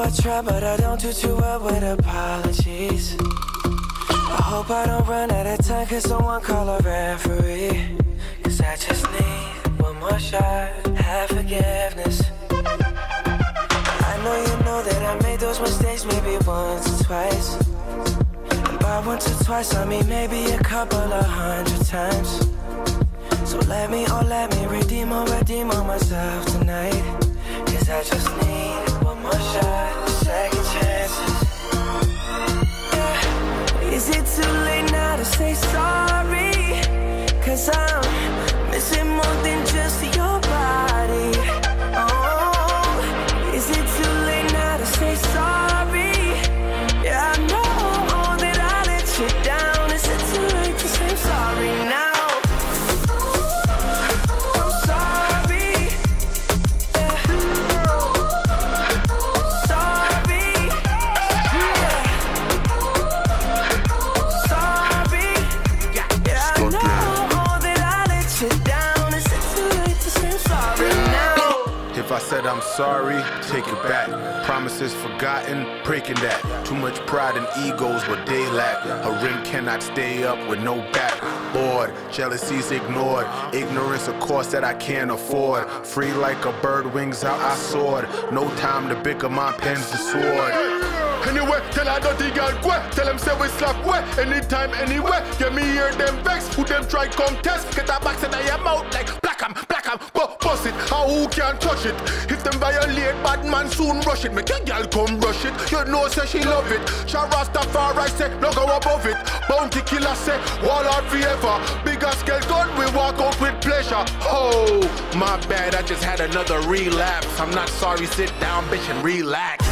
I try, but I don't do too well with apologies. I hope I don't run out of time, cause someone call a referee. Cause I just need one more shot, have forgiveness. I know you know that I made those mistakes maybe once or twice. And by once or twice I mean maybe a couple of 100 times. So let me redeem on myself tonight. Cause I just need one more shot, second chances. Yeah. Is it too late now to say sorry? Cause I'm missing more than just your body. Oh, is it too late now to say sorry? Yeah, I know that I let you down. Is it too late to say sorry now? If I said I'm sorry, take it back. Promises forgotten, breaking that. Too much pride and egos, what they lack. A rim cannot stay up with no back. Bored, jealousy's ignored. Ignorance a cost that I can't afford. Free like a bird, wings out I soared. No time to bicker, my pen's the sword. Anyway, tell her dirty girl go. Tell them say we slap way. Anytime, anywhere. Yeah, me hear them vex. Who them try come test. Get a box in your mouth like black 'em, bust it. How who can touch it? If them violate, bad man soon rush it. Make a girl come rush it. You know say she love it. Rastafari say no go above it. Bounty killer say wall out forever. Bigger scale gun we walk out with pleasure. Oh, my bad, I just had another relapse. I'm not sorry, sit down, bitch, and relax.